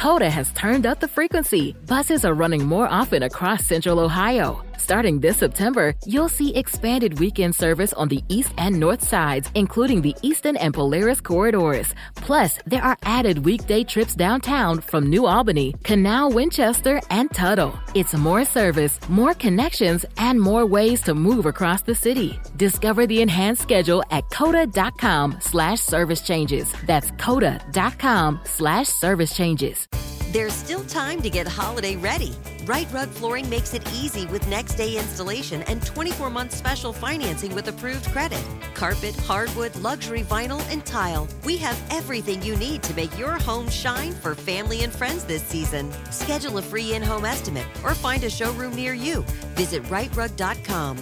Coda has turned up the frequency. Buses are running more often across Central Ohio. Starting this September, you'll see expanded weekend service on the east and north sides, including the Eastern and Polaris corridors. Plus, there are added weekday trips downtown from New Albany, Canal, Winchester, and Tuttle. It's more service, more connections, and more ways to move across the city. Discover the enhanced schedule at coda.com/service changes. That's coda.com/service changes. There's still time to get holiday ready. Right Rug Flooring makes it easy with next day installation and 24-month special financing with approved credit. Carpet, hardwood, luxury vinyl, and tile. We have everything you need to make your home shine for family and friends this season. Schedule a free in-home estimate or find a showroom near you. Visit rightrug.com,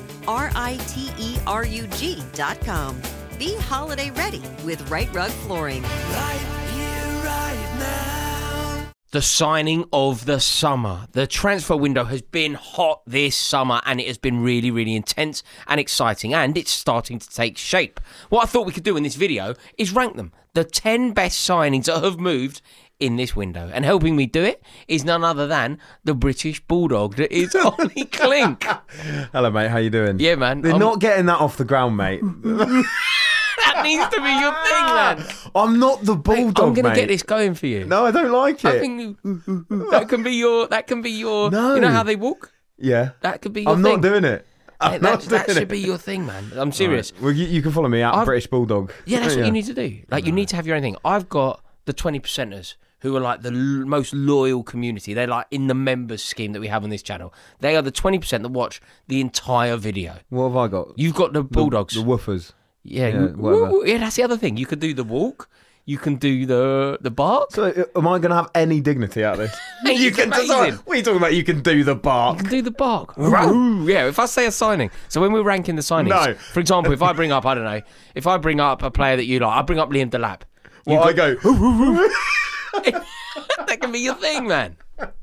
RITERUG.com. Be holiday ready with Right Rug Flooring. Right here, right now. The signing of the summer. The transfer window has been hot this summer and it has been really, really intense and exciting, and it's starting to take shape. What I thought we could do in this video is rank them. The 10 best signings that have moved in this window. And helping me do it is none other than the British Bulldog that is Ollie Clink. Hello, mate. How you doing? Yeah, man. They're not getting that off the ground, mate. That needs to be your thing, man. I'm not the Bulldog, I'm going to mate. get this going for you. No, I don't like I it. think that can be your. No. You know how they walk? Yeah. That could be your I'm thing. not doing it. That should be your thing, man. I'm serious. Right. Well, you can follow me at British Bulldog. Yeah, that's what you need to do. Like, you need to have your own thing. I've got the 20%ers who are like the most loyal community. They're like in the members scheme that we have on this channel. They are the 20% that watch the entire video. What have I got? You've got the Bulldogs. The woofers. Yeah, whatever. Yeah, that's the other thing. You could do the walk. You can do the bark. So, am I going to have any dignity out of this? You can. What are you talking about? You can do the bark. You can do the bark. Yeah, if I say a signing. So when we're ranking the signings, No. for example, if I bring up, I don't know, if I bring up a player that you like, I bring up Liam Delap. Well, I go. That can be your thing, man.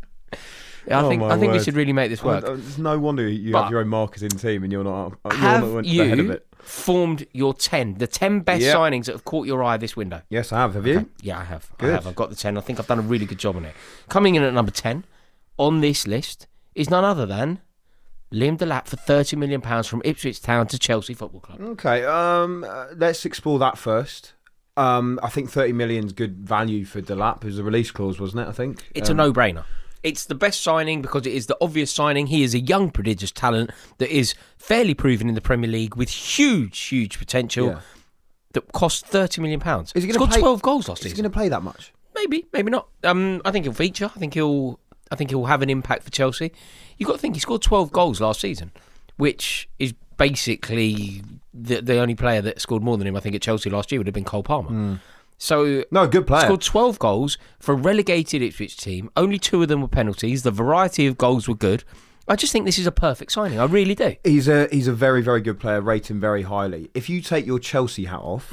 Yeah, I think we word. should really make this work. It's no wonder you But have your own marketing team and you're not Have the head of you it. formed your 10, the 10 best signings that have caught your eye this window? Yes, I have. Have you? Yeah, I have. Good. I've got the 10. I think I've done a really good job on it. Coming in at number 10 on this list is none other than Liam Delap for £30 million from Ipswich Town to Chelsea Football Club. Okay, let's explore that first. I think 30 million is good value for Delap. It was a release clause, wasn't it? I think It's a no-brainer. It's the best signing because it is the obvious signing. He is a young, prodigious talent that is fairly proven in the Premier League with huge potential. Yeah. That cost £30 million. Is he He's gonna got play- 12 goals last Is he season. going to play that much? Maybe not. I think he'll feature. I think he'll have an impact for Chelsea. You've got to think he scored 12 goals last season, which is basically the only player that scored more than him. I think at Chelsea last year would have been Cole Palmer. So No, good player. scored 12 goals for a relegated Ipswich team. Only 2 of them were penalties. The variety of goals were good. I just think this is a perfect signing. I really do. He's a very, very good player, rate him very highly. If you take your Chelsea hat off,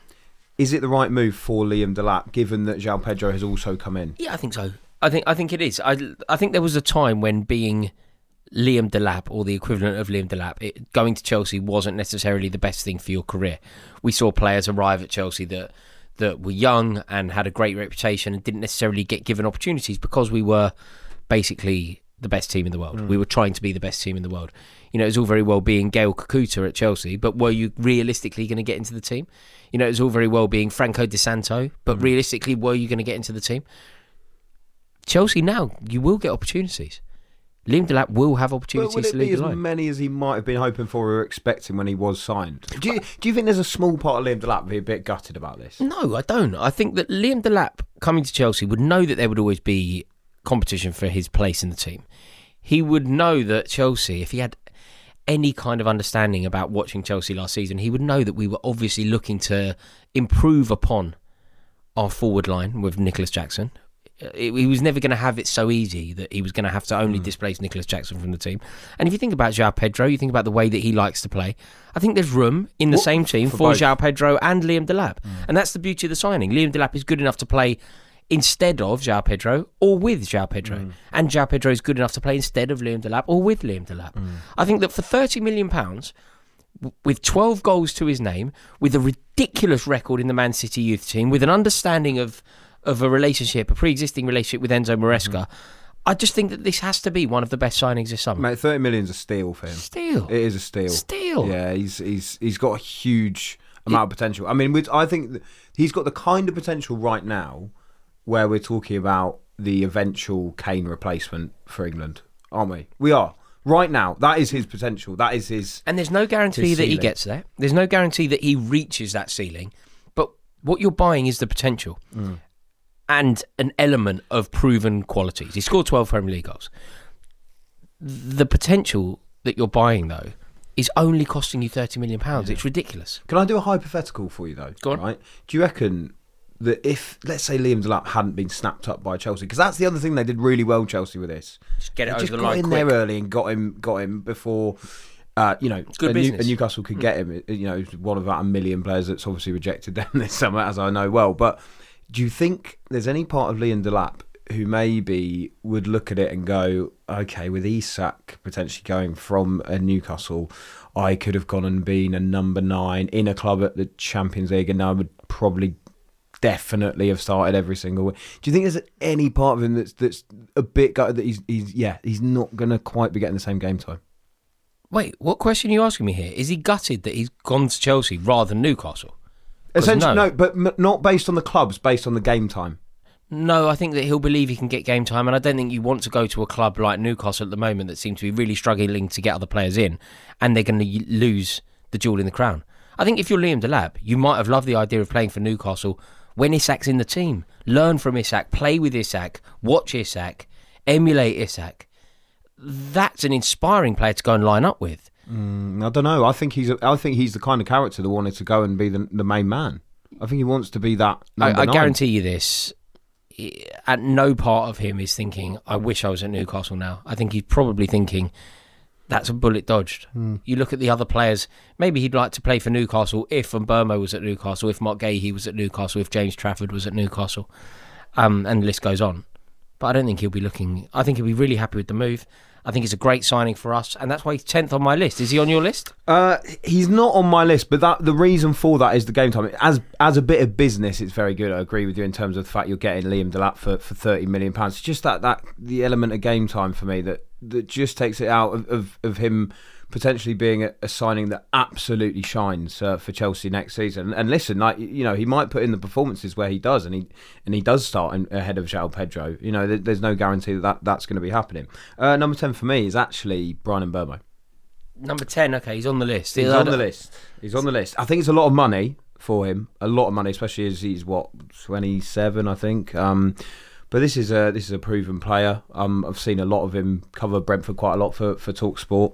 is it the right move for Liam Delap, given that João Pedro has also come in? Yeah, I think so. I think it is. I think there was a time when being Liam Delap, or the equivalent of Liam Delap, going to Chelsea wasn't necessarily the best thing for your career. We saw players arrive at Chelsea that were young and had a great reputation and didn't necessarily get given opportunities because we were basically the best team in the world. We were trying to be the best team in the world. You know, it was all very well being Gael Kakuta at Chelsea, but were you realistically going to get into the team? You know, it was all very well being Franco Di Santo, but realistically, were you going to get into the team? Chelsea now, you will get opportunities. Liam Delap will have opportunities But would to it be lead as the line. many as he might have been hoping for or expecting when he was signed? Do you think there's a small part of Liam Delap be a bit gutted about this? No, I don't. I think that Liam Delap coming to Chelsea would know that there would always be competition for his place in the team. He would know that Chelsea, if he had any kind of understanding about watching Chelsea last season, he would know that we were obviously looking to improve upon our forward line with Nicholas Jackson. He was never going to have it so easy that he was going to have to only displace Nicholas Jackson from the team. And if you think about João Pedro, you think about the way that he likes to play, I think there's room in the same team for both. João Pedro and Liam Delap. And that's the beauty of the signing. Liam Delap is good enough to play instead of João Pedro or with João Pedro. And João Pedro is good enough to play instead of Liam Delap or with Liam Delap. I think that for £30 million, with 12 goals to his name, with a ridiculous record in the Man City youth team, with an understanding of of a relationship, a pre-existing relationship with Enzo Maresca. I just think that this has to be one of the best signings this summer. Mate, 30 million's a steal for him. Steal. It is a steal. Steal. Yeah, he's got a huge amount of potential. I mean, I think that he's got the kind of potential right now where we're talking about the eventual Kane replacement for England, aren't we? We are. Right now, that is his potential. That is his. And there's no guarantee that he gets there. There's no guarantee that he reaches that ceiling. But what you're buying is the potential and an element of proven qualities. He scored 12 Premier League goals. The potential that you're buying, though, is only costing you £30 million. It's ridiculous. Can I do a hypothetical for you, though? Go on. Right? Do you reckon that if, let's say, Liam Delap hadn't been snapped up by Chelsea, because that's the other thing they did really well, Chelsea, with this. Just get it they over just the got line in quick. there early and got him before, good business. Newcastle could get him. One of about 1 million players that's obviously rejected them this summer, as I know well. But do you think there's any part of Liam Delap who maybe would look at it and go, okay, with Isak potentially going from Newcastle, I could have gone and been a number 9 in a club at the Champions League, and I would probably definitely have started every single week. Do you think there's any part of him that's a bit gutted that he's not going to quite be getting the same game time? Wait, what question are you asking me here? Is he gutted that he's gone to Chelsea rather than Newcastle? Essentially, no, but not based on the clubs, based on the game time. No, I think that he'll believe he can get game time, and I don't think you want to go to a club like Newcastle at the moment that seem to be really struggling to get other players in, and they're going to lose the jewel in the crown. I think if you're Liam Delap, you might have loved the idea of playing for Newcastle when Isak's in the team. Learn from Isak, play with Isak, watch Isak, emulate Isak. That's an inspiring player to go and line up with. I don't know. I think he's the kind of character that wanted to go and be the main man. I think he wants to be that number 9. I guarantee you this. At no part of him is thinking, I wish I was at Newcastle now. I think he's probably thinking, that's a bullet dodged. You look at the other players, maybe he'd like to play for Newcastle if Mbeumo was at Newcastle, if Mark Gahey was at Newcastle, if James Trafford was at Newcastle, and the list goes on. But I don't think he'll be looking. I think he'll be really happy with the move. I think it's a great signing for us, and that's why he's 10th on my list. Is he on your list? He's not on my list, but the reason for that is the game time. As a bit of business, it's very good. I agree with you in terms of the fact you're getting Liam Delap for £30 million. It's just that the element of game time for me that just takes it out of him potentially being a signing that absolutely shines for Chelsea next season. And listen, he might put in the performances where he does, and he does start ahead of João Pedro. There's no guarantee that's going to be happening. Number 10 for me is actually Bryan Mbeumo. Number 10, okay, he's on the list. He's on the list. I think it's a lot of money for him, especially as he's 27, I think. But this is a proven player. I've seen a lot of him cover Brentford quite a lot for TalkSport.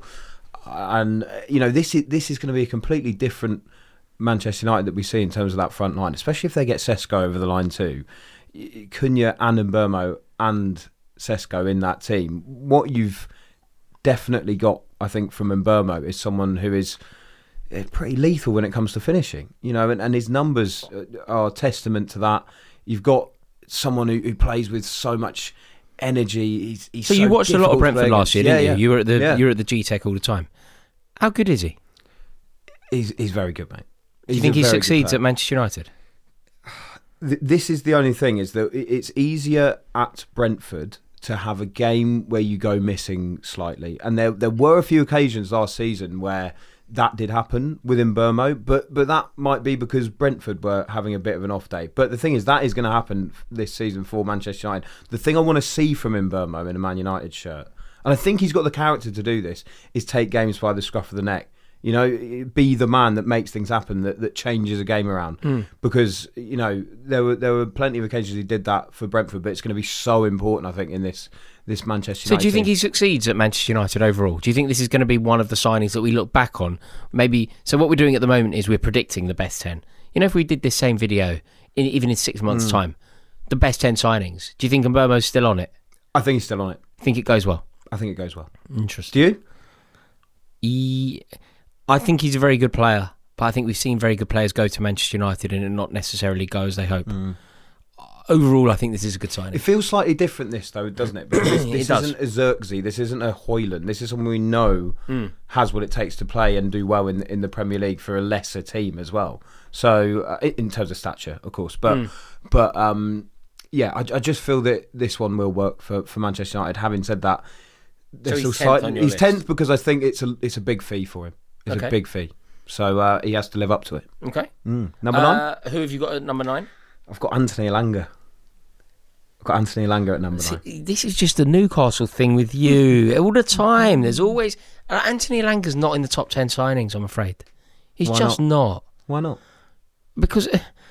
And this is going to be a completely different Manchester United that we see in terms of that front line, especially if they get Sesko over the line too. Cunha and Mbeumo and Sesko in that team. What you've definitely got, I think, from Mbeumo is someone who is pretty lethal when it comes to finishing. And his numbers are testament to that. You've got someone who plays with so much energy. He's so you watched a lot of Brentford last year, didn't you? You were at the G-Tech all the time. How good is he? He's very good, mate. Do you think he succeeds at Manchester United? This is the only thing, is that it's easier at Brentford to have a game where you go missing slightly, and there were a few occasions last season where that did happen with Mbeumo, but that might be because Brentford were having a bit of an off day. But the thing is, that is going to happen this season for Manchester United. The thing I want to see from Mbeumo in a Man United shirt, and I think he's got the character to do this, is take games by the scruff of the neck. Be the man that makes things happen, that changes a game around. Because there were plenty of occasions he did that for Brentford, but it's going to be so important, I think, in this Manchester United. So do you think team. he succeeds at Manchester United overall? Do you think this is going to be one of the signings that we look back on? Maybe. So what we're doing at the moment is we're predicting the best 10. If we did this same video, even in 6 months' time, the best 10 signings, do you think Mbeumo's still on it? I think he's still on it. Think it goes well? I think it goes well. Interesting. Do you? I think he's a very good player, but I think we've seen very good players go to Manchester United and it not necessarily go as they hope. Overall, I think this is a good signing. It feels slightly different, this, though, doesn't it? Because this isn't a Xerxes, this isn't a Højlund. This is someone we know has what it takes to play and do well in the Premier League for a lesser team as well. So, in terms of stature, of course. But yeah, I just feel that this one will work for Manchester United. Having said that, So he's 10th on your he's list. 10th because I think it's a big fee for him. It's Okay. a big fee, so he has to live up to it. Okay. Number 9, Who have you got at number 9? I've got Anthony Elanga. I've got Anthony Elanga at number 9. See, this is just a Newcastle thing with you all the time. There's always Anthony Elanga's not in the top 10 signings. I'm afraid he's Why just not. Why not? Because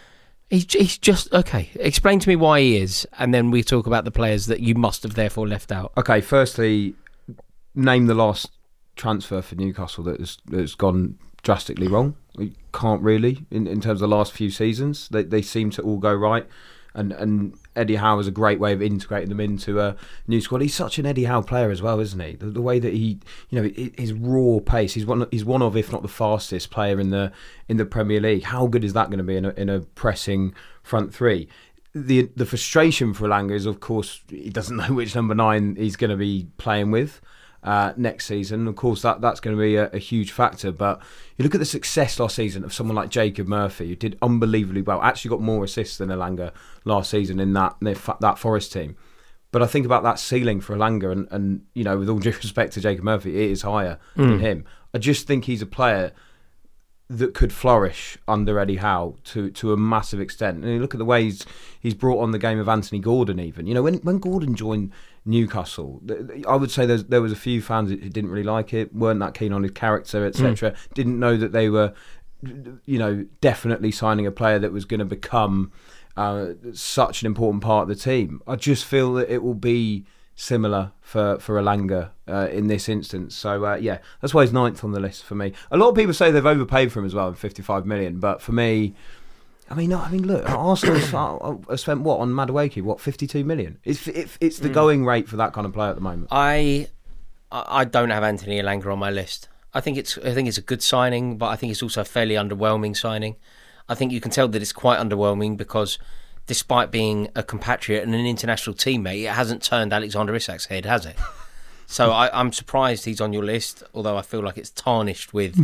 he's just okay. Explain to me why he is, and then we talk about the players that you must have therefore left out. Okay, firstly, name the last transfer for Newcastle that's gone drastically wrong. We can't really in terms of the last few seasons. They seem to all go right, and Eddie Howe is a great way of integrating them into a new squad. He's such an Eddie Howe player as well, isn't he? The way that he, his raw pace. He's one of, if not the fastest player in the Premier League. How good is that going to be in a pressing front three? The frustration for Elanga is, of course, he doesn't know which number 9 he's going to be playing with next season. Of course, that's going to be a huge factor. But you look at the success last season of someone like Jacob Murphy, who did unbelievably well. Actually, got more assists than Elanga last season in that Forest team. But I think about that ceiling for Elanga, and with all due respect to Jacob Murphy, it is higher than him. I just think he's a player that could flourish under Eddie Howe to a massive extent. And you look at the way he's brought on the game of Anthony Gordon even. When Gordon joined Newcastle, I would say there was a few fans who didn't really like it, weren't that keen on his character, etc. Didn't know that they were, definitely signing a player that was going to become such an important part of the team. I just feel that it will be similar for Elanga in this instance. So yeah, that's why he's 9th on the list for me. A lot of people say they've overpaid for him as well, 55 million. But for me, I mean, look, Arsenal have spent what on Madueke? 52 million? It's the going rate for that kind of player at the moment. I don't have Anthony Elanga on my list. I think it's a good signing, but I think it's also a fairly underwhelming signing. I think you can tell that it's quite underwhelming because, despite being a compatriot and an international teammate, it hasn't turned Alexander Isak's head, has it? So I'm surprised he's on your list, although I feel like it's tarnished with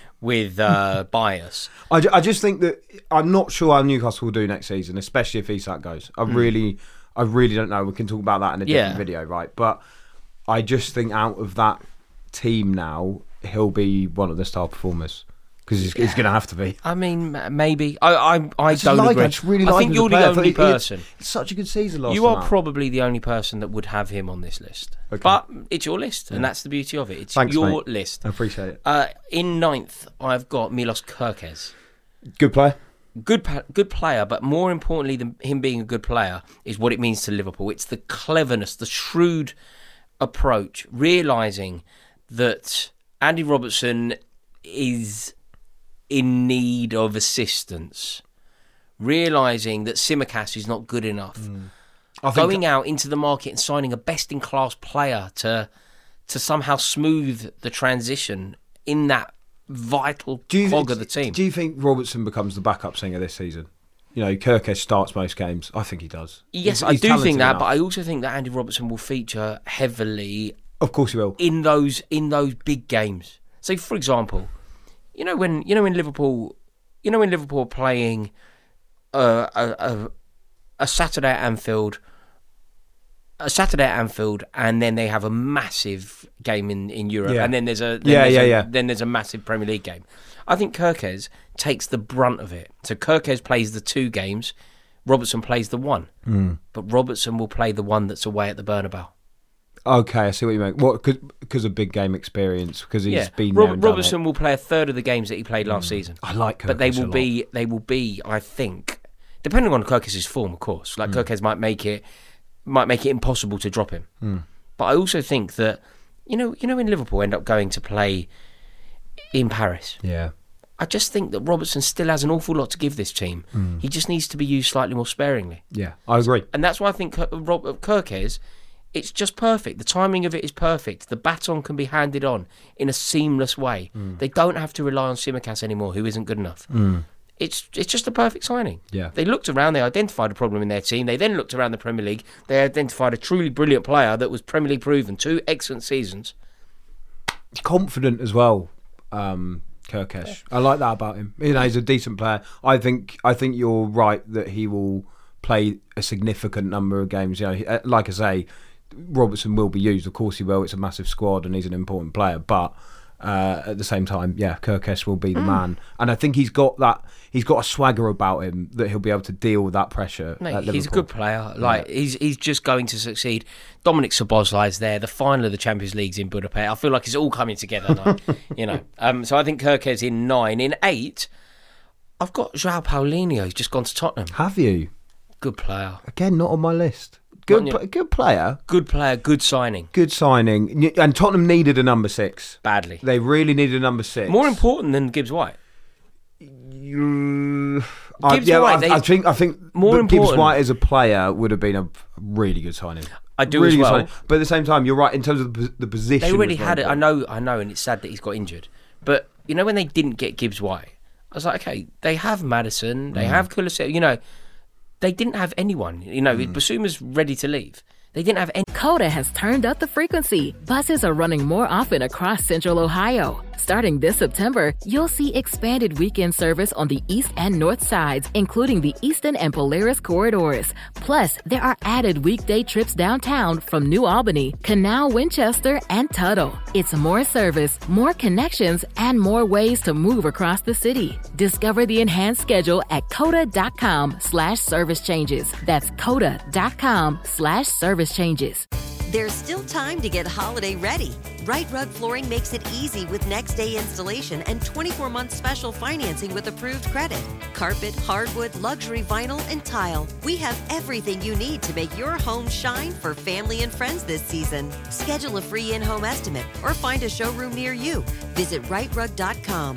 bias. I just think that I'm not sure how Newcastle will do next season, especially if Isak goes. I really don't know. We can talk about that in a different video, right? But I just think out of that team now, he'll be one of the star performers. Because he's going to have to be. I mean, maybe. I don't agree. I just really I like think him you're as a the player. only person. It's such a good season last You are time. probably the only person that would have him on this list. Okay. But it's your list, and that's the beauty of it. It's Thanks, your mate. list. I appreciate it. In 9th, I've got Milos Kerkez. Good player. Good player, but more importantly than him being a good player is what it means to Liverpool. It's the cleverness, the shrewd approach, realising that Andy Robertson is in need of assistance, realising that Tsimikas is not good enough, going out into the market and signing a best-in-class player to somehow smooth the transition in that vital cog of the team. Do you think Robertson becomes the backup singer this season? Kerkez starts most games. I think he does. Yes, He's I do talented think that, enough. but I also think that Andy Robertson will feature heavily Of course he will. in those big games. So, for example, when Liverpool are playing a Saturday at Anfield, and then they have a massive game in Europe, Yeah. and then there's a then there's a massive Premier League game. I think Kerkez takes the brunt of it. So Kerkez plays the 2 games, Robertson plays the 1, but Robertson will play the one that's away at the Bernabeu. Okay, I see what you mean. What? Because of big game experience. Because he's been there and done Robertson will play a third of the games that he played last season. I like Kerkez but they a lot. will be. I think, depending on Kerkez's form, of course. Like Kerkez might make it impossible to drop him. But I also think that when Liverpool end up going to play in Paris, Yeah. I just think that Robertson still has an awful lot to give this team. He just needs to be used slightly more sparingly. Yeah, I agree. And that's why I think Kerkez, it's just perfect. The timing of it is perfect. The baton can be handed on in a seamless way. They don't have to rely on Tsimikas anymore, who isn't good enough. It's just a perfect signing. Yeah. They looked around, they identified a problem in their team. They then looked around the Premier League. They identified a truly brilliant player that was Premier League proven. 2 excellent seasons. Confident as well, Kerkez. I like that about him. He's a decent player. I think you're right that he will play a significant number of games. Like I say, Robertson will be used. Of course he will. It's a massive squad and he's an important player. But at the same time, Kirkes will be the man. And I think he's got a swagger about him that he'll be able to deal with that pressure. Mate, he's a good player. He's just going to succeed. Dominic Szoboszlai's there. The final of the Champions League's in Budapest. I feel like it's all coming together now. So I think Kirkes in 9. In 8, I've got João Paulinho. He's just gone to Tottenham. Have you? Good player. Again, not on my list. Good player. Good player, good signing. Good signing. And Tottenham needed a number 6. Badly. They really needed a number 6. More important than Gibbs White. I think more Gibbs White as a player would have been a really good signing. I do really as well. But at the same time, you're right in terms of the position. They already had it. I know, and it's sad that he's got injured. But when they didn't get Gibbs White, I was like, okay, they have Maddison, they have Kulusevski. They didn't have anyone. Basuma's ready to leave. They didn't have any. Coda has turned up the frequency. Buses are running more often across Central Ohio. Starting this September, you'll see expanded weekend service on the east and north sides, including the Easton and Polaris corridors. Plus, there are added weekday trips downtown from New Albany, Canal, Winchester, and Tuttle. It's more service, more connections, and more ways to move across the city. Discover the enhanced schedule at coda.com/service changes. That's coda.com/service changes. There's still time to get holiday ready. Right Rug Flooring makes it easy with next day installation and 24-month special financing with approved credit. Carpet, hardwood, luxury vinyl, and tile. We have everything you need to make your home shine for family and friends this season. Schedule a free in-home estimate or find a showroom near you. Visit rightrug.com,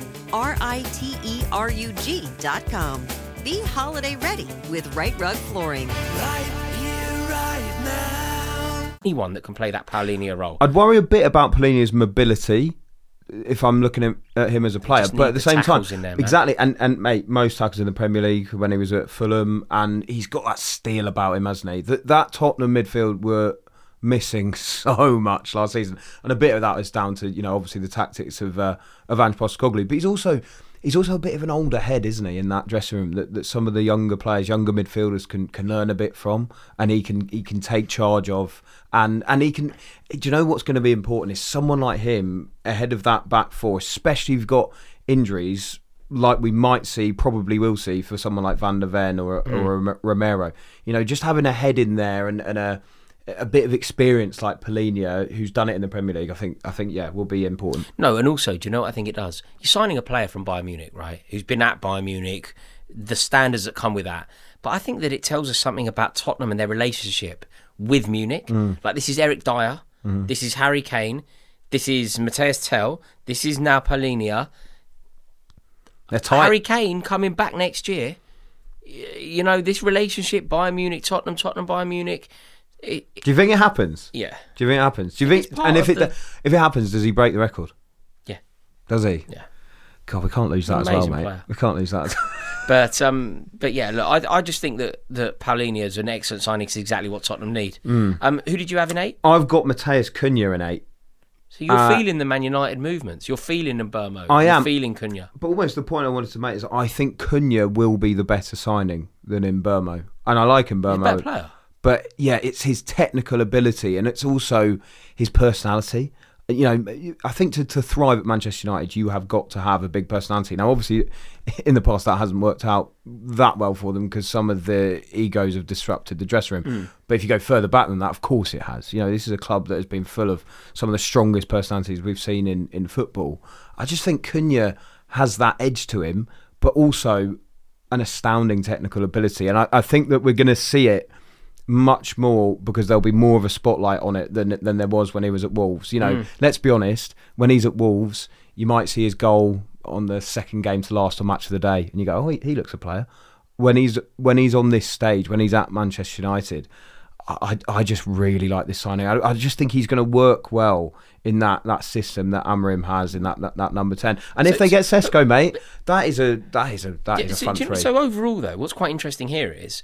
RITERUG.com. Be holiday ready with Right Rug Flooring. Right here, right now. Anyone that can play that Paulinho role. I'd worry a bit about Paulinho's mobility if I'm looking at him as a player, but at the same time, exactly. And mate, most tackles in the Premier League when he was at Fulham, and he's got that steel about him, hasn't he? That Tottenham midfield were missing so much last season, and a bit of that is down to obviously the tactics of Ange Postecoglou, but he's also a bit of an older head, isn't he, in that dressing room that some of the younger players, younger midfielders can learn a bit from, and he can take charge of, and he can. Do you know what's going to be important is someone like him ahead of that back four, especially if you've got injuries like we probably will see for someone like Van der Ven or Romero. Just having a head in there and a bit of experience like Paulinho, who's done it in the Premier League, I think will be important. No, and also, do you know what I think it does? You're signing a player from Bayern Munich, right? Who's been at Bayern Munich, the standards that come with that. But I think that it tells us something about Tottenham and their relationship with Munich. Like, this is Eric Dyer, this is Harry Kane, this is Matthias Tell, this is now Paulinho. They're tight. Harry Kane coming back next year. This relationship, Bayern Munich, Tottenham, Bayern Munich. Do you think it happens? Yeah. Do you think it happens? Do you think? And if it happens, does he break the record? Yeah. Does he? Yeah. God, we can't lose that as well, mate. Player. We can't lose that. But yeah, look, I just think that Paulinho is an excellent signing. It's exactly what Tottenham need. Who did you have in 8? I've got Matheus Cunha in 8. So you're feeling the Man United movements. You're feeling Mbeumo. You're feeling Cunha. But almost the point I wanted to make is I think Cunha will be the better signing than Mbeumo, and I like Mbeumo. He's a better player. But yeah, it's his technical ability and it's also his personality. I think to thrive at Manchester United, you have got to have a big personality. Now, obviously, in the past, that hasn't worked out that well for them because some of the egos have disrupted the dressing room. But if you go further back than that, of course it has. This is a club that has been full of some of the strongest personalities we've seen in football. I just think Cunha has that edge to him, but also an astounding technical ability. And I think that we're going to see it much more because there'll be more of a spotlight on it than there was when he was at Wolves. Let's be honest, when he's at Wolves, you might see his goal on the second game to last or match of the day and you go, oh, he looks a player. When he's on this stage, when he's at Manchester United, I just really like this signing. I just think he's going to work well in that system that Amorim has in that number 10. And if they get Sesko, mate, that is a fun three. So overall, though, what's quite interesting here is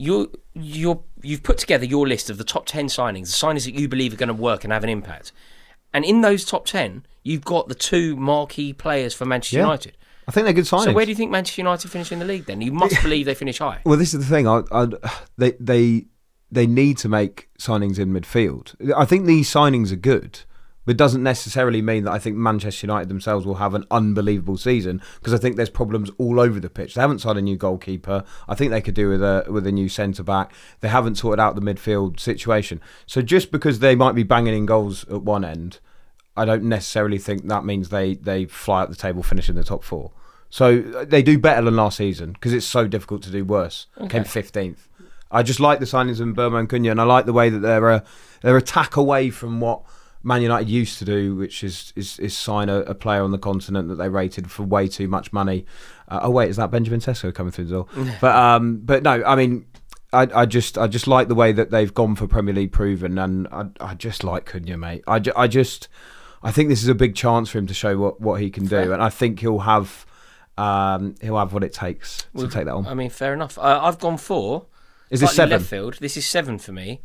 you've put together your list of the top 10 signings, the signings that you believe are going to work and have an impact. And in those top 10, you've got the 2 marquee players for Manchester United. I think they're good signings. So where do you think Manchester United finish in the league then? You must believe they finish high. Well, this is the thing. They need to make signings in midfield. I think these signings are good, but it doesn't necessarily mean that I think Manchester United themselves will have an unbelievable season, because I think there's problems all over the pitch. They haven't signed a new goalkeeper. I think they could do with a new centre-back. They haven't sorted out the midfield situation. So just because they might be banging in goals at one end, I don't necessarily think that means they fly up the table, finish in the top 4. So they do better than last season, because it's so difficult to do worse. Okay. Came 15th. I just like the signings of Mbeumo and Cunha, and I like the way that they're a tack away from what Man United used to do, which is sign a player on the continent that they rated for way too much money. Is that Benjamin Sesko coming through the door? But no, I mean, I just like the way that they've gone for Premier League proven, and I just like Cunha, mate. I think this is a big chance for him to show what he can do, and I think he'll have what it takes to take that on. I mean, fair enough. I've gone 4. Is this 7? Left field. This is 7 for me.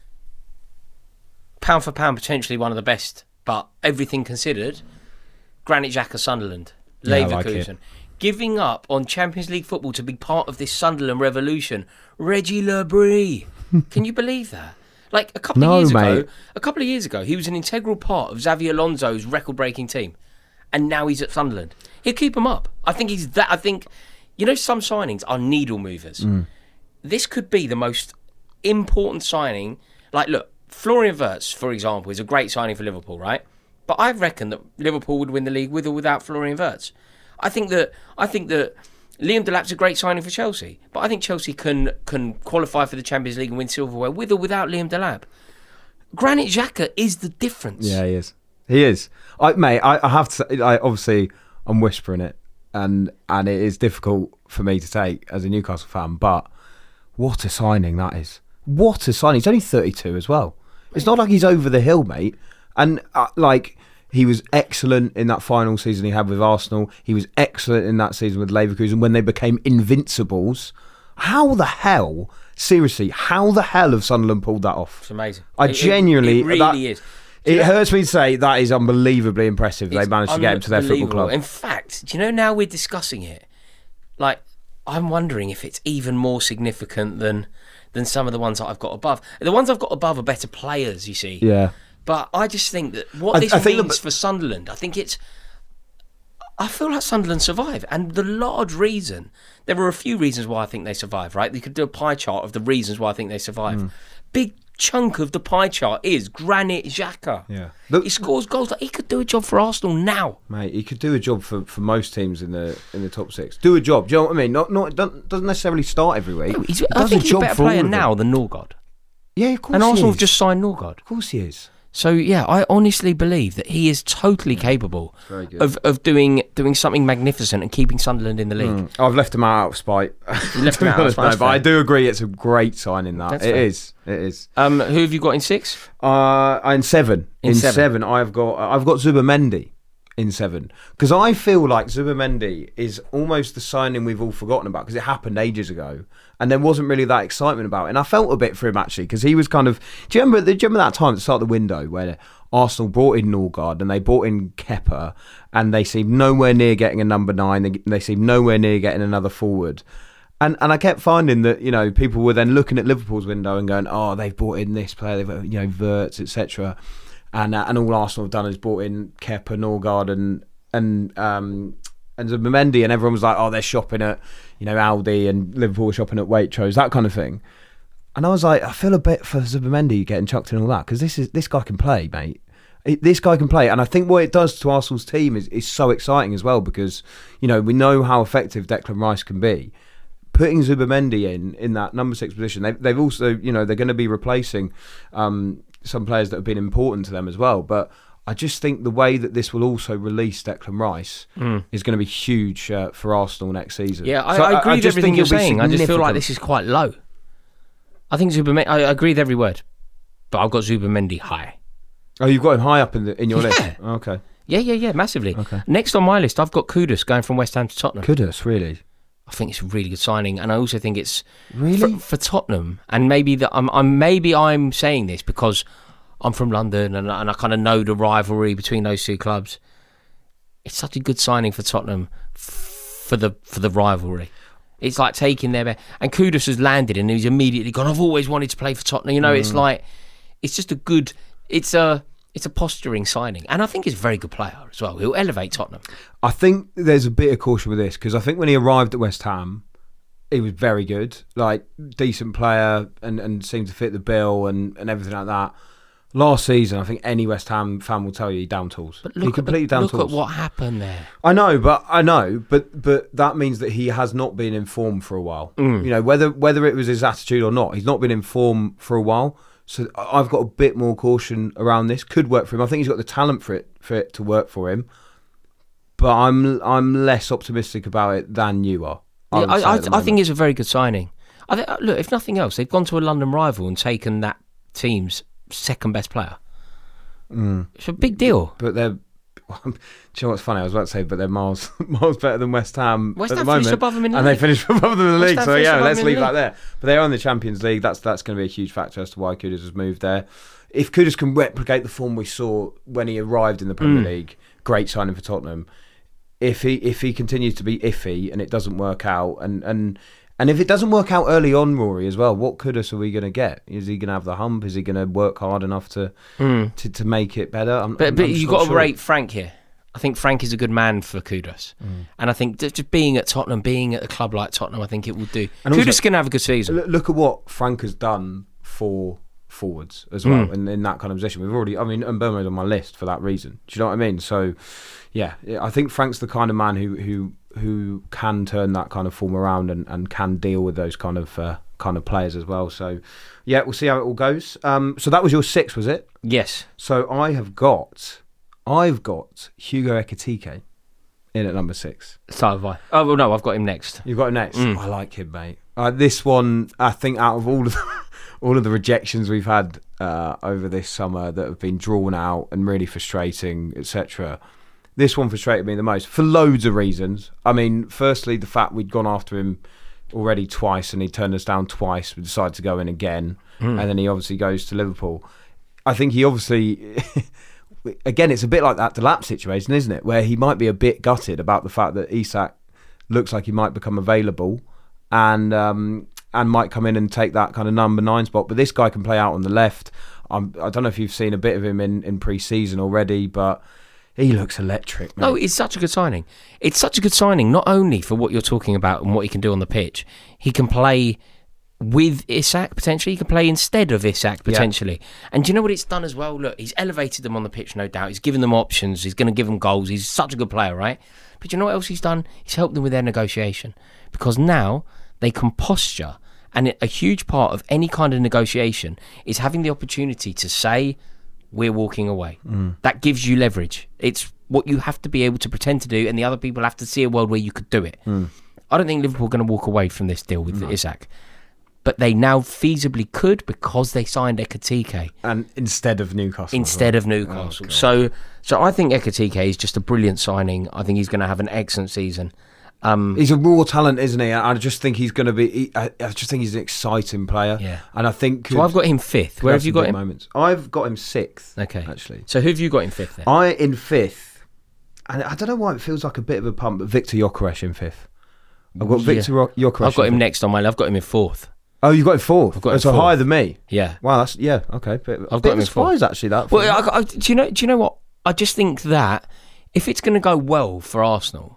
Pound for pound, potentially one of the best, but everything considered, Granit Xhaka, Sunderland, Leverkusen. Like Giving up on Champions League football to be part of this Sunderland revolution. Reggie Lebris. Can you believe that? Like a couple of years ago, he was an integral part of Xavi Alonso's record-breaking team, and now he's at Sunderland. He'll keep him up. I think he's that. I think, some signings are needle movers. This could be the most important signing. Like, look, Florian Wirtz, for example, is a great signing for Liverpool, right? But I reckon that Liverpool would win the league with or without Florian Wirtz. I think that Liam Delap's a great signing for Chelsea, but I think Chelsea can qualify for the Champions League and win silverware with or without Liam Delap. Granit Xhaka is the difference. Yeah, he is. He is. I have to say, obviously, I'm whispering it, and it is difficult for me to take as a Newcastle fan, but what a signing that is. What a signing. He's only 32 as well. It's not like he's over the hill, mate. And, he was excellent in that final season he had with Arsenal. He was excellent in that season with Leverkusen when they became invincibles. How the hell have Sunderland pulled that off? It's amazing. Genuinely... It really is. It hurts me to say that is unbelievably impressive. They managed to get him to their football club. In fact, do you know, now we're discussing it, I'm wondering if it's even more significant than some of the ones that I've got above. The ones I've got above are better players, you see. Yeah. But I just think that what this means for Sunderland, I feel like Sunderland survive. And the large reason, there are a few reasons why I think they survive, right? You could do a pie chart of the reasons why I think they survive. Big chunk of the pie chart is Granit Xhaka. Yeah. He scores goals. He could do a job for Arsenal now. Mate, he could do a job for most teams in the top 6. Do a job. Do you know what I mean? Doesn't necessarily start every week. No, I think he's a better player now than Norgard. Yeah, of course. And Arsenal have just signed Norgard. Of course he is. So yeah, I honestly believe that he is totally capable of doing something magnificent and keeping Sunderland in the league. I've left him out of spite. Left him out of spite, but I do agree it's a great signing. It is. Who have you got in 6? In 7. In 7, I've got Zubimendi in 7, because I feel like Zubimendi is almost the signing we've all forgotten about, because it happened ages ago and there wasn't really that excitement about it. And I felt a bit for him actually, because he was kind of. Do you remember that time at the start of the window where Arsenal brought in Norgard and they brought in Kepa, and they seemed nowhere near getting a number 9. They seemed nowhere near getting another forward. And I kept finding that people were then looking at Liverpool's window and going, oh, they've brought in this player, they've Wirtz, etc. And all Arsenal have done is brought in Kepa, Norgard, and Zubimendi, and everyone was like, oh, they're shopping at Aldi, and Liverpool were shopping at Waitrose, that kind of thing. And I was like, I feel a bit for Zubimendi getting chucked in all that, because this guy can play, mate. This guy can play, and I think what it does to Arsenal's team is so exciting as well, because we know how effective Declan Rice can be. Putting Zubimendi in that number 6 position, they've also they're going to be replacing some players that have been important to them as well. But I just think the way that this will also release Declan Rice is going to be huge for Arsenal next season. Yeah, I agree with everything you're saying. I just feel like this is quite low. I think Zubimendi. I agree with every word, but I've got Zubimendi high. Oh, you've got him high up in your list. Okay. Yeah, massively. Okay. Next on my list, I've got Kudus going from West Ham to Tottenham. Kudus, really? I think it's a really good signing, and I also think it's really for Tottenham. And maybe that I'm saying this because I'm from London and I kind of know the rivalry between those two clubs. It's such a good signing for Tottenham for the rivalry. It's like taking their... And Kudus has landed and he's immediately gone, I've always wanted to play for Tottenham. You know, it's like... It's just a good... It's a posturing signing. And I think he's a very good player as well. He'll elevate Tottenham. I think there's a bit of caution with this, because I think when he arrived at West Ham, he was very good. Like, decent player and seemed to fit the bill and everything like that. Last season, I think any West Ham fan will tell you he down tools. But He completely down tools. Look at what happened there. I know, but that means that he has not been in form for a while. You know, whether it was his attitude or not, he's not been in form for a while. So I've got a bit more caution around this. Could work for him. I think he's got the talent for it to work for him. But I'm less optimistic about it than you are. I think it's a very good signing. Look, if nothing else, they've gone to a London rival and taken that team's second best player. It's a big deal. But they're... Do you know what's funny? I was about to say, but they're miles better than West Ham West at Ham the moment. finished above them in the and league. they finished above them in the West league. Ham So finished yeah, above let's them in leave the that there. But they're on the Champions League. That's going to be a huge factor as to why Kudus has moved there. If Kudus can replicate the form we saw when he arrived in the Premier League, great signing for Tottenham. If he continues to be iffy and it doesn't work out, and if it doesn't work out early on, Rory, as well, what Kudus are we going to get? Is he going to have the hump? Is he going to work hard enough to make it better? But you've got to rate Frank here. I think Frank is a good man for Kudus. And I think just being at Tottenham, being at a club like Tottenham, I think it will do. And Kudus can have a good season. Look at what Frank has done for forwards as well in that kind of position. We've already, and Mbeumo's on my list for that reason. Do you know what I mean? So, yeah, I think Frank's the kind of man who can turn that kind of form around and can deal with those kind of players as well. So, yeah, we'll see how it all goes. So that was your 6, was it? Yes. So I've got Hugo Ekitike in at number 6. So have I. Oh, well, no, I've got him next. You've got him next? I like him, mate. This one, I think out of all of the rejections we've had over this summer that have been drawn out and really frustrating, etc., this one frustrated me the most for loads of reasons. I mean, firstly, the fact we'd gone after him already twice and he turned us down twice. We decided to go in again, and then he obviously goes to Liverpool. I think he obviously... Again, it's a bit like that Delap situation, isn't it? Where he might be a bit gutted about the fact that Isak looks like he might become available and might come in and take that kind of number 9 spot. But this guy can play out on the left. I don't know if you've seen a bit of him in pre-season already, but he looks electric, mate. No, it's such a good signing. It's such a good signing, not only for what you're talking about and what he can do on the pitch. He can play with Isak, potentially. He can play instead of Isak, potentially. Yeah. And do you know what it's done as well? Look, he's elevated them on the pitch, no doubt. He's given them options. He's going to give them goals. He's such a good player, right? But do you know what else he's done? He's helped them with their negotiation. Because now they can posture. And a huge part of any kind of negotiation is having the opportunity to say, we're walking away. That gives you leverage. It's what you have to be able to pretend to do, and the other people have to see a world where you could do it. I don't think Liverpool are going to walk away from this deal with Isak. But they now feasibly could because they signed Ekitike. And instead of Newcastle. Oh, so I think Ekitike is just a brilliant signing. I think he's going to have an excellent season. He's a raw talent, isn't he? I just think he's going to be... I just think he's an exciting player. Yeah. And I think... So I've got him 5th. Where have you got him? Moments. I've got him 6th, okay. Actually. So who have you got in 5th then? In 5th, and I don't know why it feels like a bit of a pump, but Victor Gyökeres in 5th. I've got Victor Gyökeres. I've got him next on my list. I've got him in 4th. Oh, you've got him 4th? I've got him so 4th. Higher than me? Yeah. Wow, that's... Yeah, okay. I've got him in 4th. Actually, that. Well, do you know what? I just think that if it's going to go well for Arsenal,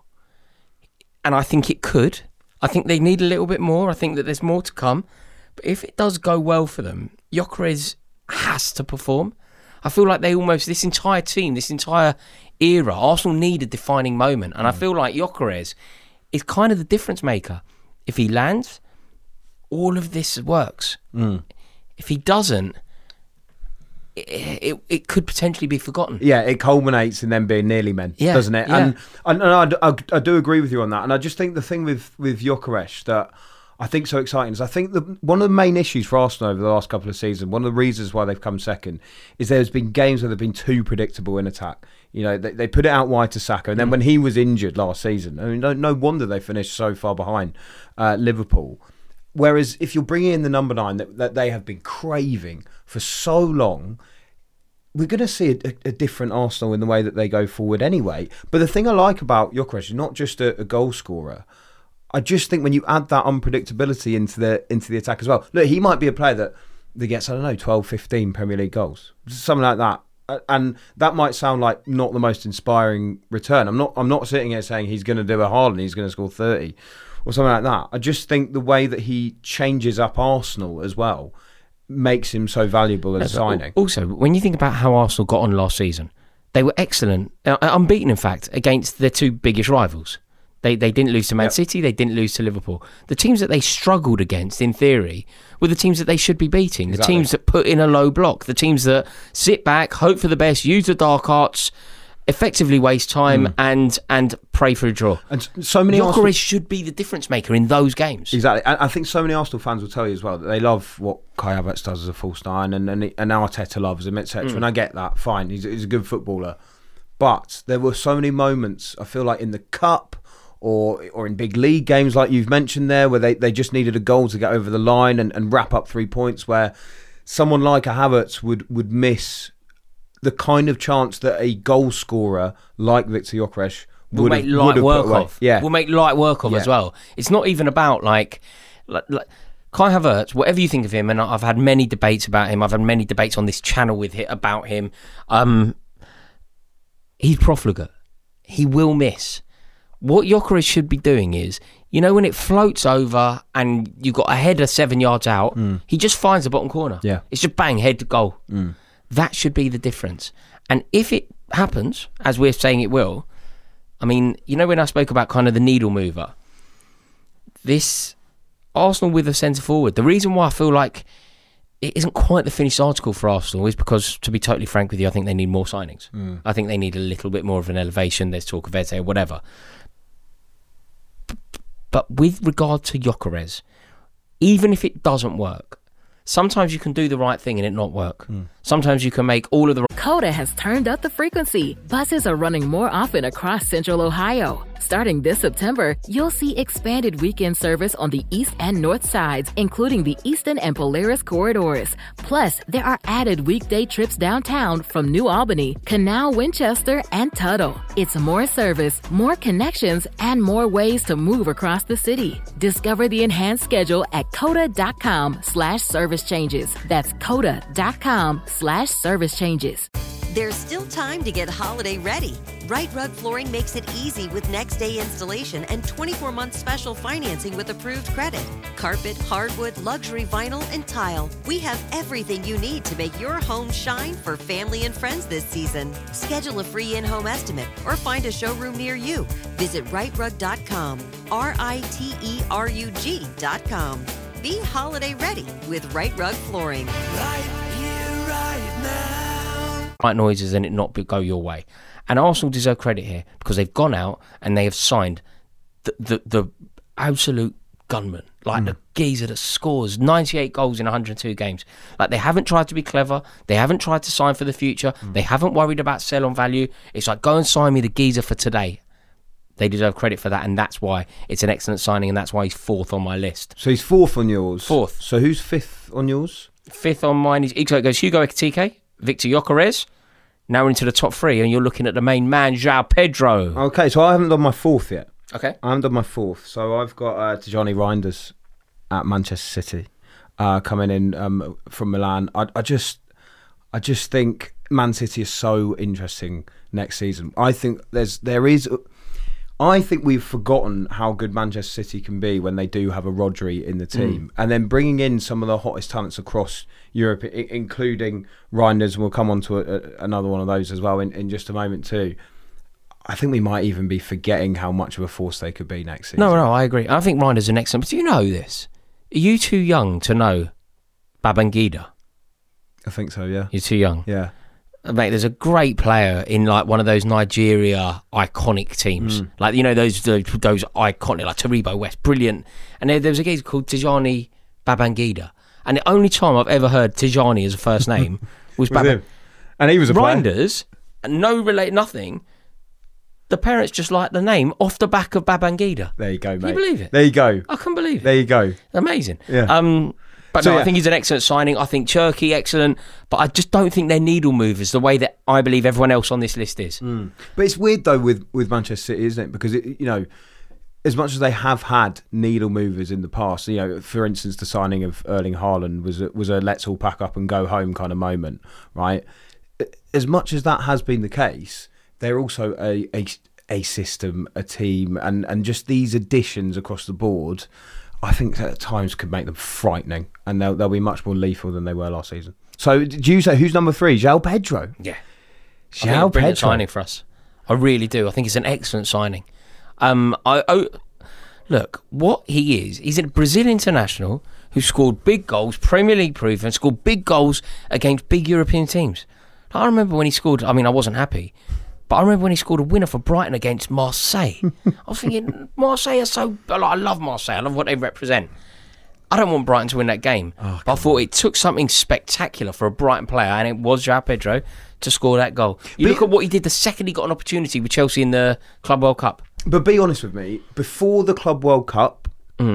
and I think it could, I think they need a little bit more. I think that there's more to come. But if it does go well for them, Gyökeres has to perform. I feel like this entire team, this entire era, Arsenal need a defining moment. And I feel like Gyökeres is kind of the difference maker. If he lands, all of this works. If he doesn't, it could potentially be forgotten. Yeah, it culminates in them being nearly men, doesn't it? Yeah. And I do agree with you on that. And I just think the thing with Gyökeres that I think so exciting is I think one of the main issues for Arsenal over the last couple of seasons, one of the reasons why they've come second, is there's been games where they've been too predictable in attack. You know, they put it out wide to Saka, and then when he was injured last season, I mean, no wonder they finished so far behind Liverpool. Whereas if you're bringing in the number 9 that they have been craving for so long, we're going to see a different Arsenal in the way that they go forward anyway. But the thing I like about Gyökeres is not just a goal scorer. I just think when you add that unpredictability into the attack as well. Look, he might be a player that gets, I don't know, 12, 15 Premier League goals, something like that. And that might sound like not the most inspiring return. I'm not sitting here saying he's going to do a Haaland, he's going to score 30 or something like that. I just think the way that he changes up Arsenal as well makes him so valuable as a signing. Also, when you think about how Arsenal got on last season, they were excellent, unbeaten in fact, against their two biggest rivals. They didn't lose to Man City, they didn't lose to Liverpool. The teams that they struggled against, in theory, were the teams that they should be beating. The teams that put in a low block. The teams that sit back, hope for the best, use the dark arts, effectively waste time and pray for a draw. And so many Gyökeres should be the difference maker in those games. Exactly. I think so many Arsenal fans will tell you as well that they love what Kai Havertz does as a false nine and Arteta loves him, etc. And I get that, fine. He's a good footballer. But there were so many moments, I feel like, in the Cup or in big league games like you've mentioned there, where they just needed a goal to get over the line and wrap up 3 points, where someone like a Havertz would miss the kind of chance that a goal scorer like Viktor Gyökeres will make light work of. Yeah, will make light work of as well. It's not even about like Kai Havertz. Whatever you think of him, and I've had many debates about him. I've had many debates on this channel about him. He's profligate. He will miss. What Gyökeres should be doing is, when it floats over and you've got a header 7 yards out, he just finds the bottom corner. Yeah. It's just bang, head to goal. That should be the difference. And if it happens, as we're saying it will, I mean, when I spoke about kind of the needle mover, this Arsenal with a centre forward, the reason why I feel like it isn't quite the finished article for Arsenal is because, to be totally frank with you, I think they need more signings. I think they need a little bit more of an elevation. There's talk of Eze or whatever. But with regard to Gyökeres, even if it doesn't work, sometimes you can do the right thing and it not work. Sometimes you can make all of the... Coda has turned up the frequency. Buses are running more often across Central Ohio. Starting this September, you'll see expanded weekend service on the east and north sides, including the Easton and Polaris corridors. Plus, there are added weekday trips downtown from New Albany, Canal, Winchester, and Tuttle. It's more service, more connections, and more ways to move across the city. Discover the enhanced schedule at coda.com/service changes. That's coda.com/service changes. There's still time to get holiday ready. Right Rug Flooring makes it easy with next-day installation and 24-month special financing with approved credit. Carpet, hardwood, luxury vinyl, and tile. We have everything you need to make your home shine for family and friends this season. Schedule a free in-home estimate or find a showroom near you. Visit rightrug.com, RITERUG.com. Be holiday ready with Right Rug Flooring. Right here, right now. Right noises and it not go your way. And Arsenal deserve credit here because they've gone out and they have signed the absolute gunman, like the geezer that scores 98 goals in 102 games. Like, they haven't tried to be clever, they haven't tried to sign for the future, they haven't worried about sell on value. It's like, go and sign me the geezer for today. They deserve credit for that, and that's why it's an excellent signing, and that's why he's fourth on my list. So he's fourth on yours? Fourth. So who's fifth on yours? Fifth on mine is, so it goes Hugo Ekitike, Viktor Gyökeres. Now we're into the top three, and you're looking at the main man, João Pedro. Okay, so I haven't done my fourth yet. Okay. I haven't done my fourth. So I've got Tijani Reinders at Manchester City coming in from Milan. I just think Man City is so interesting next season. I think I think we've forgotten how good Manchester City can be when they do have a Rodri in the team. And then bringing in some of the hottest talents across Europe, including Reinders, and we'll come on to another one of those as well in just a moment too. I think we might even be forgetting how much of a force they could be next season. No, I agree. I think Reinders is an excellent... But do you know this? Are you too young to know Babangida? I think so, yeah. You're too young? Yeah. Mate, there's a great player in like one of those Nigeria iconic teams, like those iconic, like Taribo West, brilliant. And there was a guy called Tijani Babangida, and the only time I've ever heard Tijani as a first name was him. And he was a Reinders, no relate, nothing. The parents just liked the name off the back of Babangida. There you go, mate. Can you believe it? There you go. I couldn't believe it. There you go. Amazing. Yeah. But I think he's an excellent signing. I think Cherki, excellent. But I just don't think they're needle movers the way that I believe everyone else on this list is. But it's weird, though, with Manchester City, isn't it? Because, as much as they have had needle movers in the past, for instance, the signing of Erling Haaland was a let's all pack up and go home kind of moment, right? As much as that has been the case, they're also a system, a team, and just these additions across the board, I think that at times could make them frightening, and they'll be much more lethal than they were last season. So, do you say who's number 3? João Pedro? Yeah. João Pedro. Pedro. Signing for us. I really do. I think it's an excellent signing. Look, what he is, he's a Brazil international who scored big goals, Premier League proven, scored big goals against big European teams. I remember when he scored, I wasn't happy, but I remember when he scored a winner for Brighton against Marseille. I was thinking, Marseille are I love Marseille, I love what they represent. I don't want Brighton to win that game. But I thought it took something spectacular for a Brighton player, and it was João Pedro, to score that goal. Look at what he did the second he got an opportunity with Chelsea in the Club World Cup. But be honest with me, before the Club World Cup,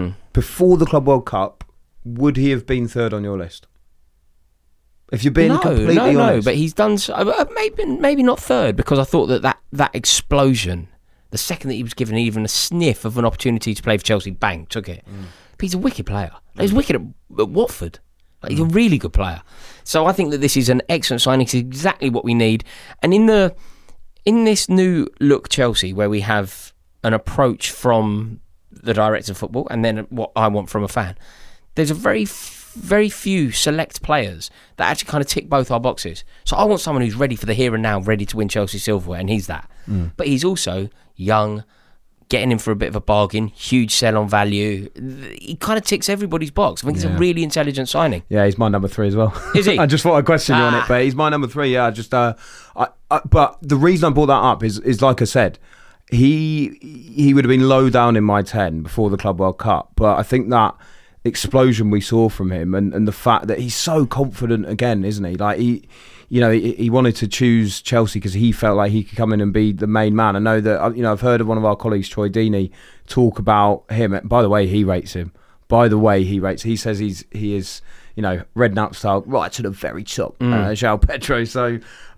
would he have been third on your list? If you're being completely honest. No, but he's done maybe not third, because I thought that explosion, the second that he was given even a sniff of an opportunity to play for Chelsea, bang, took it. But he's a wicked player. He's wicked at Watford. He's a really good player. So I think that this is an excellent signing. It's exactly what we need. And in this new look Chelsea, where we have an approach from the director of football and then what I want from a fan, there's a very few select players that actually kind of tick both our boxes. So I want someone who's ready for the here and now, ready to win Chelsea silverware, and he's that. But he's also young, getting him for a bit of a bargain, huge sell on value. He kind of ticks everybody's box. I think he's a really intelligent signing. Yeah, he's my number 3 as well. Is he? I just thought I'd question you on it, but he's my number 3. Yeah, but the reason I brought that up is like I said, he would have been low down in my 10 before the Club World Cup. But I think that explosion we saw from him and the fact that he's so confident again, isn't he? Like he wanted to choose Chelsea because he felt like he could come in and be the main man. I know that I've heard of one of our colleagues, Troy Deeney, talk about him. By the way, he rates him. He says he is Redknapp style right to the very top, João Pedro. So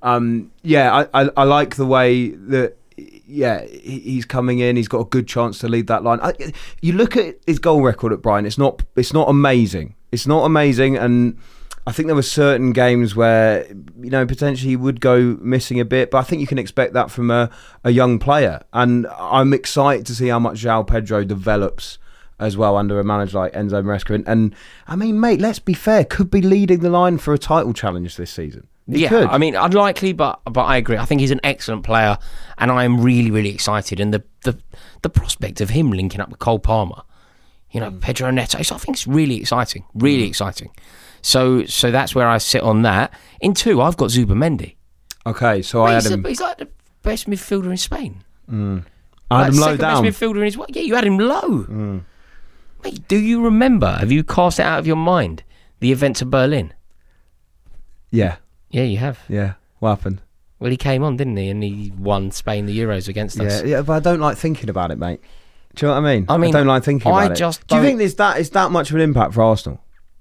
I like the way that he's coming in. He's got a good chance to lead that line. You look at his goal record at Brighton. It's not amazing. It's not amazing, and I think there were certain games where potentially he would go missing a bit. But I think you can expect that from a young player, and I'm excited to see how much João Pedro develops as well under a manager like Enzo Maresca. And I mean, mate, let's be fair, could be leading the line for a title challenge this season. He could. I mean, unlikely, but I agree. I think he's an excellent player, and I am really, really excited. And the prospect of him linking up with Cole Palmer, Pedro Neto, I think it's really exciting. Really exciting. So that's where I sit on that. In 2, I've got Zubimendi. Okay, so I had him. He's like the best midfielder in Spain. I had him low down. Best midfielder in his. Yeah, you had him low. Mate, do you remember? Have you cast it out of your mind? The event to Berlin. Yeah. Yeah, you have. Yeah. What happened? Well, he came on, didn't he? And he won Spain the Euros against us. Yeah, but I don't like thinking about it, mate. Do you know what I mean? I don't like thinking about it. Do you think is that much of an impact for Arsenal?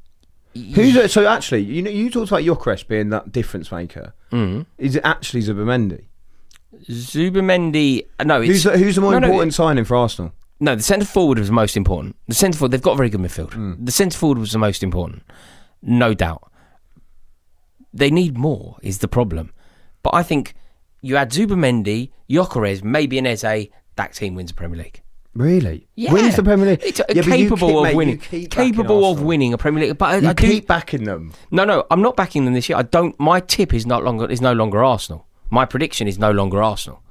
So actually, you talked about Gyökeres being that difference maker. Is it actually Zubimendi? Zubimendi. No, who's the more important signing for Arsenal? No, the centre forward was the most important. The centre forward, they've got a very good midfield. The centre forward was the most important, no doubt. They need more is the problem. But I think you add Zubimendi, Gyökeres, maybe an Eze, that team wins the Premier League. Really? Yeah. Wins the Premier League? It's capable of winning. Capable of winning a Premier League. But I keep backing them. No, I'm not backing them this year. My tip is no longer Arsenal. My prediction is no longer Arsenal.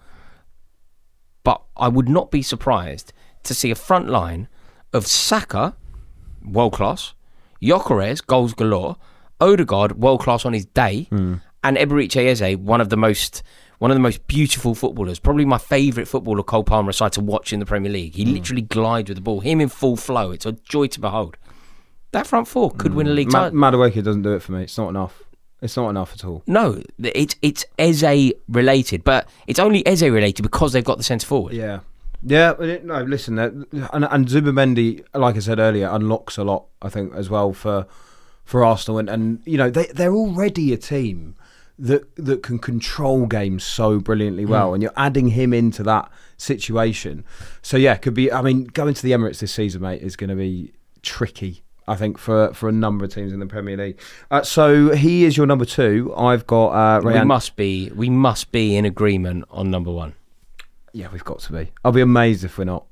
But I would not be surprised to see a front line of Saka, world class, Gyökeres, goals galore, Odegaard, world class on his day, and Eberechi Eze, one of the most beautiful footballers, probably my favourite footballer Cole Palmer aside to watch in the Premier League. He literally glides with the ball, him in full flow. It's a joy to behold. That front four could win a league title. Madueke doesn't do it for me. It's not enough. It's not enough at all. No, it's Eze related, but it's only Eze related because they've got the centre forward. Yeah. No, listen, and Zubimendi, like I said earlier, unlocks a lot, I think, as well for for Arsenal, and you know they're already a team that can control games so brilliantly well, and you're adding him into that situation. So yeah, could be. I mean, going to the Emirates this season, mate, is going to be tricky, I think, for a number of teams in the Premier League. So he is your number 2. I've got Rayan. We must be in agreement on number 1. Yeah, we've got to be. I'll be amazed if we're not.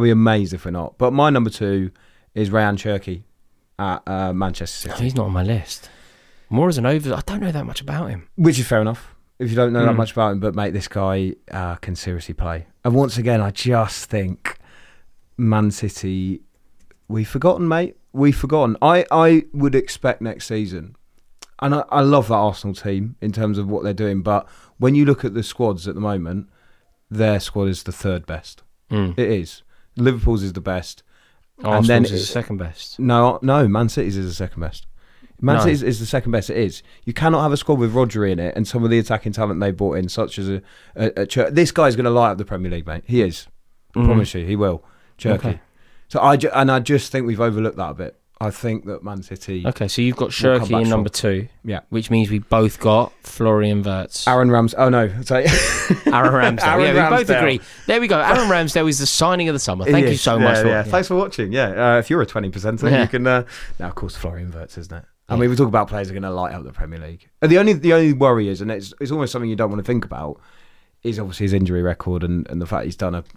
But my number 2 is Rayan Cherki at Manchester City. Oh, he's not on my list. More as an over. I don't know that much about him. Which is fair enough if you don't know that much about him. But mate, this guy can seriously play. And once again, I just think Man City, we've forgotten, mate. We've forgotten. I would expect next season, and I love that Arsenal team in terms of what they're doing, but when you look at the squads at the moment, their squad is the 3rd best. It is. Liverpool's is the best. Arsenal's is the second best. No, Man City's is the second best. Man City's is the second best. It is. You cannot have a squad with Rodri in it and some of the attacking talent they brought in, such as this guy's going to light up the Premier League, mate. He is. I promise you, he will. Cherki. Okay. So I just think we've overlooked that a bit. I think that Man City. Okay, so you've got Cherki in number 2. Yeah, which means we both got Florian Wirtz. Aaron Ramsdale. Oh no, sorry. Aaron Ramsdale. We both agree. There we go. Aaron Ramsdale is the signing of the summer. Thank you so much. Thanks for watching. If you're a 20%, you can. Now, of course, Florian Wirtz, isn't it? I mean, we talk about players who are going to light up the Premier League. And the only worry is, and it's almost something you don't want to think about, is obviously his injury record and the fact he's done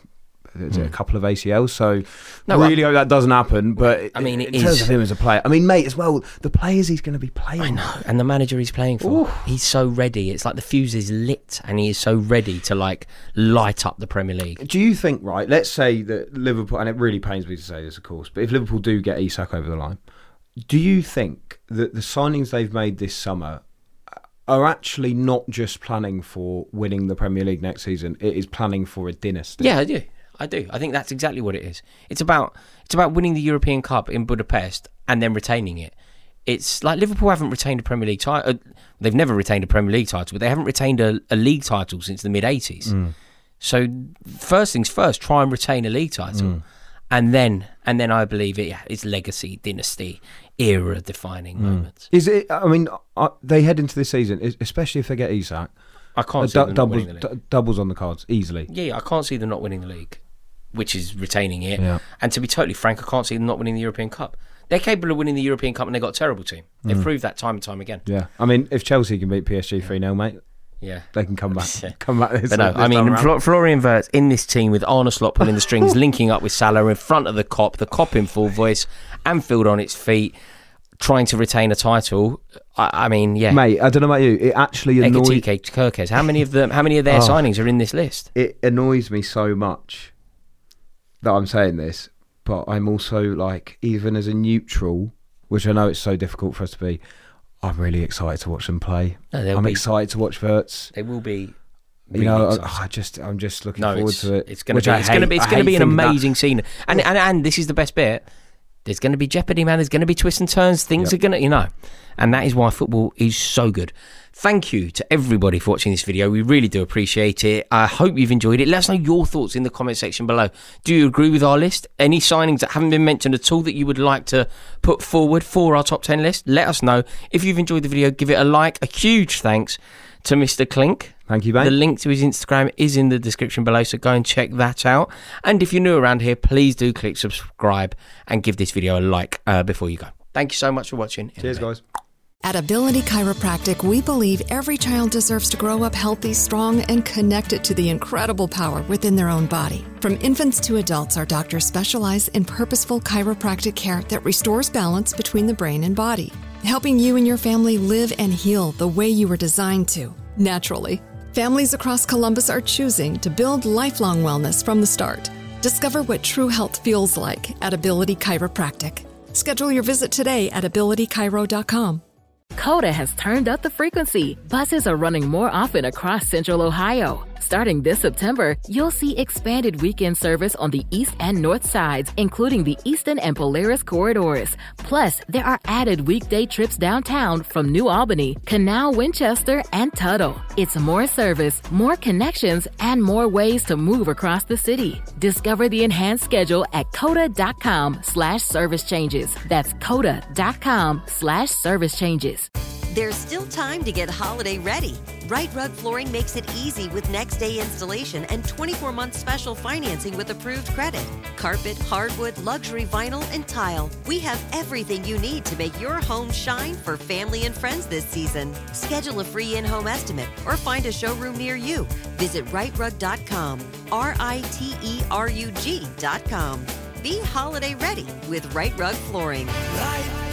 a couple of ACLs, so really hope that doesn't happen. But I mean, in terms of him as a player, I mean, mate, as well, the players he's going to be playing. I know, and the manager he's playing for, he's so ready. It's like the fuse is lit, and he is so ready to light up the Premier League. Do you think, right? Let's say that Liverpool, and it really pains me to say this, of course, but if Liverpool do get Isak over the line, do you think that the signings they've made this summer are actually not just planning for winning the Premier League next season? It is planning for a dynasty. Yeah, I do. I think that's exactly what it is. It's about winning the European Cup in Budapest and then retaining it. It's like Liverpool haven't retained a Premier League title. They've never retained a Premier League title, but they haven't retained a league title since the mid-80s. So first things first, try and retain a league title. And then I believe it's legacy, dynasty, era-defining moments. Is it? I mean, they head into this season, especially if they get Isak. I can't see them not winning the league. Doubles on the cards, easily. Yeah, I can't see them not winning the league, which is retaining it. Yeah. And to be totally frank, I can't see them not winning the European Cup. They're capable of winning the European Cup, and they've got a terrible team. They've proved that time and time again. Yeah, I mean, if Chelsea can beat PSG 3-0, mate, they can come back. But no, I mean, Florian Wirtz in this team with Arne Slot pulling the strings, linking up with Salah in front of the Kop in full voice, Anfield on its feet, trying to retain a title. I mean, mate, I don't know about you. It actually annoys me. Kirkes. How many of their signings are in this list? It annoys me so much that I'm saying this, but I'm also like, even as a neutral, which I know it's so difficult for us to be, I'm really excited to watch them play. I'm excited to watch Wirtz. They will be. Really I'm just looking forward to it. It's going to be an amazing scene, and this is the best bit. There's going to be jeopardy, man. There's going to be twists and turns. Things are going to, and that is why football is so good. Thank you to everybody for watching this video. We really do appreciate it. I hope you've enjoyed it. Let us know your thoughts in the comment section below. Do you agree with our list? Any signings that haven't been mentioned at all that you would like to put forward for our top 10 list? Let us know. If you've enjoyed the video, give it a like. A huge thanks to Mr. Clink. Thank you, mate. The link to his Instagram is in the description below, so go and check that out. And if you're new around here, please do click subscribe and give this video a like before you go. Thank you so much for watching. Cheers, guys. At Ability Chiropractic, we believe every child deserves to grow up healthy, strong, and connected to the incredible power within their own body. From infants to adults, our doctors specialize in purposeful chiropractic care that restores balance between the brain and body, helping you and your family live and heal the way you were designed to, naturally. Families across Columbus are choosing to build lifelong wellness from the start. Discover what true health feels like at Ability Chiropractic. Schedule your visit today at abilitychiro.com. Coda has turned up the frequency. Buses are running more often across Central Ohio. Starting this September, you'll see expanded weekend service on the east and north sides, including the Eastern and Polaris corridors. Plus, there are added weekday trips downtown from New Albany, Canal, Winchester, and Tuttle. It's more service, more connections, and more ways to move across the city. Discover the enhanced schedule at coda.com/service changes. That's coda.com/service changes. There's still time to get holiday ready. Right Rug Flooring makes it easy with next day installation and 24-month special financing with approved credit. Carpet, hardwood, luxury vinyl, and tile. We have everything you need to make your home shine for family and friends this season. Schedule a free in-home estimate or find a showroom near you. Visit rightrug.com, RITERUG.com. Be holiday ready with Right Rug Flooring. Right